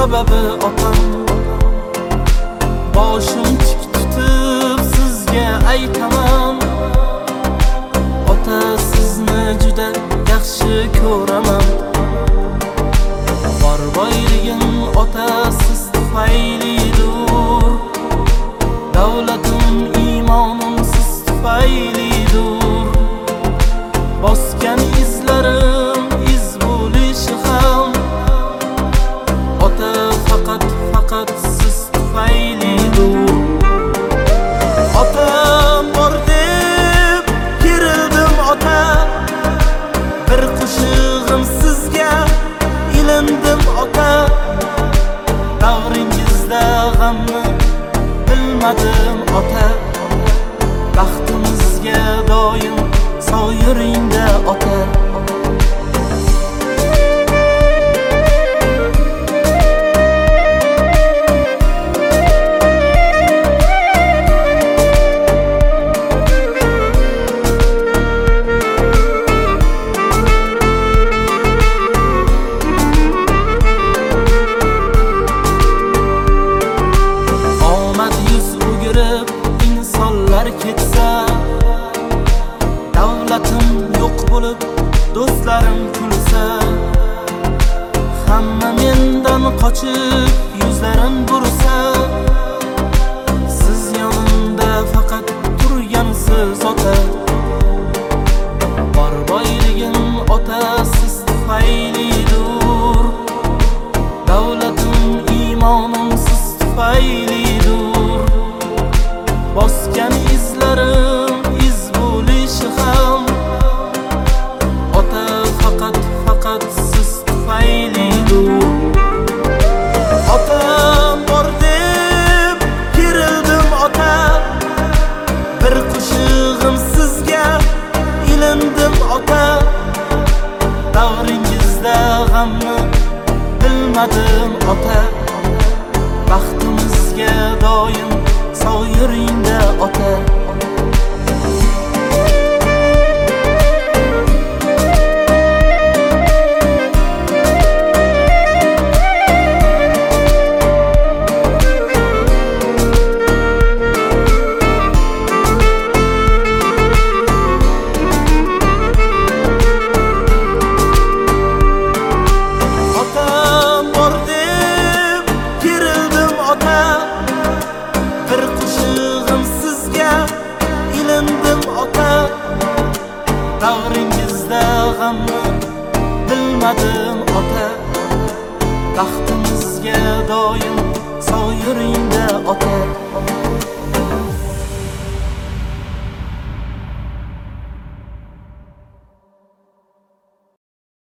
sababi otam. Boshim tik tutib sizga aytaman, ota sizni juda yaxshi ko'raman. Bor boyligim ota siz tufaylidir, davlatim imonim siz tufaylidir. Bosgan izlarim iz bo'lishi ham ota faqat siz tufaylidir. Otam bor deb kerildim ota, bir qo'shig'im sizga ilindim ota. Davringizda g'amni bilmadim ota, baxtimizga doim sog' yuringda ota. Insonlar ketsa, davlatim yo'q bo'lib do'stlarim kulsa, hamma mendan qochib yuzlarim bursa, siz yonimda faqat turgansiz ota. Bor boyligim ota siz tufaylidir, davlatim imonim siz tufaylidir. Bosgan izlarim iz bo'lishi ham ota faqat siz tufaylidir. Otam bor deb kerildim ota, bir qo'shig'im sizga ilindim ota. Davringizda g'amni bilmadim ota, baxtimizga doim sog' yuringda ota. Otam bor deb kerildim ota, bir qo'shig'im sizga ilindim ota. Davringizda g'amni bilmadim ota, baxtimizga doim sog' yuringda ota.